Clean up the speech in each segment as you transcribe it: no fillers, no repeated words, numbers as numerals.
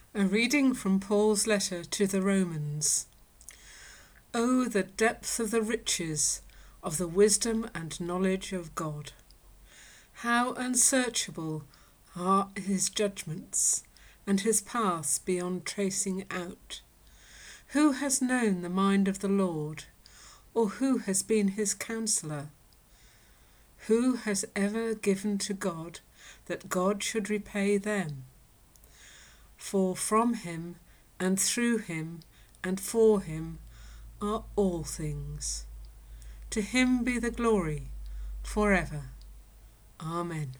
A reading from Paul's letter to the Romans. Oh, the depth of the riches of the wisdom and knowledge of God! How unsearchable are his judgments, and his paths beyond tracing out. Who has known the mind of the Lord, or who has been his counsellor? Who has ever given to God that God should repay them? For from him, and through him, and for him are all things. To him be the glory forever. Amen.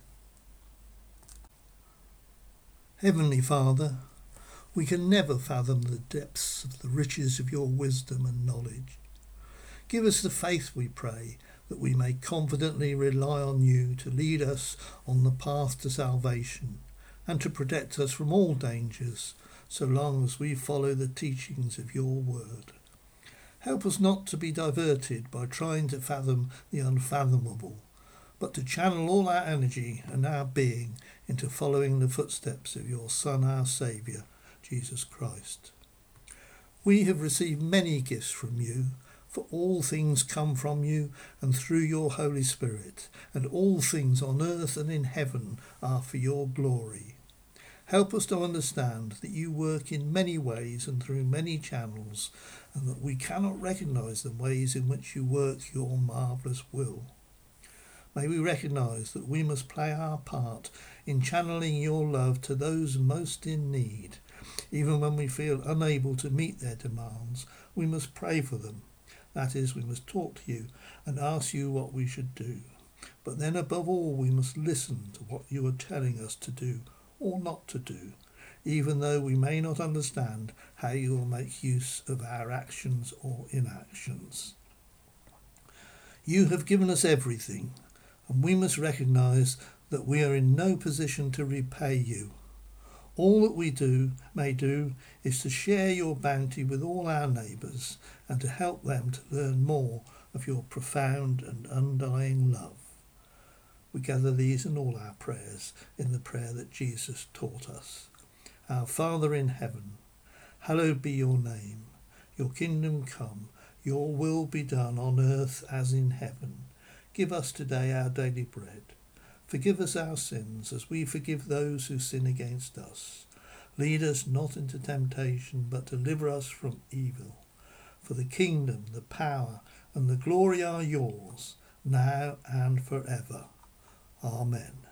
Heavenly Father, we can never fathom the depths of the riches of your wisdom and knowledge. Give us the faith, we pray, that we may confidently rely on you to lead us on the path to salvation and to protect us from all dangers, so long as we follow the teachings of your word. Help us not to be diverted by trying to fathom the unfathomable, but to channel all our energy and our being into following the footsteps of your Son, our Saviour, Jesus Christ. We have received many gifts from you, for all things come from you and through your Holy Spirit, and all things on earth and in heaven are for your glory. Help us to understand that you work in many ways and through many channels, and that we cannot recognise the ways in which you work your marvellous will. May we recognise that we must play our part in channeling your love to those most in need. Even when we feel unable to meet their demands, we must pray for them. That is, we must talk to you and ask you what we should do. But then above all, we must listen to what you are telling us to do or not to do, even though we may not understand how you will make use of our actions or inactions. You have given us everything, and we must recognise that we are in no position to repay you. All that we may do is to share your bounty with all our neighbours and to help them to learn more of your profound and undying love. We gather these and all our prayers in the prayer that Jesus taught us. Our Father in heaven, hallowed be your name. Your kingdom come, your will be done on earth as in heaven. Give us today our daily bread. Forgive us our sins as we forgive those who sin against us. Lead us not into temptation, but deliver us from evil. For the kingdom, the power, and the glory are yours, now and forever. Amen.